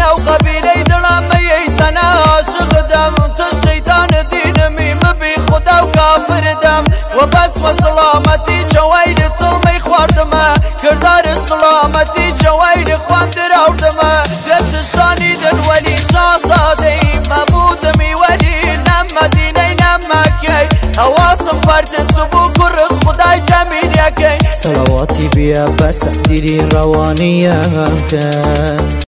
ناو قبیلەی دڵامەیەی تەنە عاشق دەم تو شەیتان دینمی مبی خدا و کافر دەم و بەس وە سڵامەتی چەوەی لە تۆمەی خواردمە کردار سڵامەتی چەوەی لە خوان دراوردمە گەتشانی دنوەلی شاسادەی مەبوودمی وەلی نەمەدینەی نەمەکەی هەواسم پەرتت بوو کوڕ خدای جەمینەکەی سەڵاواتی بیا بەسە دیری ڕەوانیەکە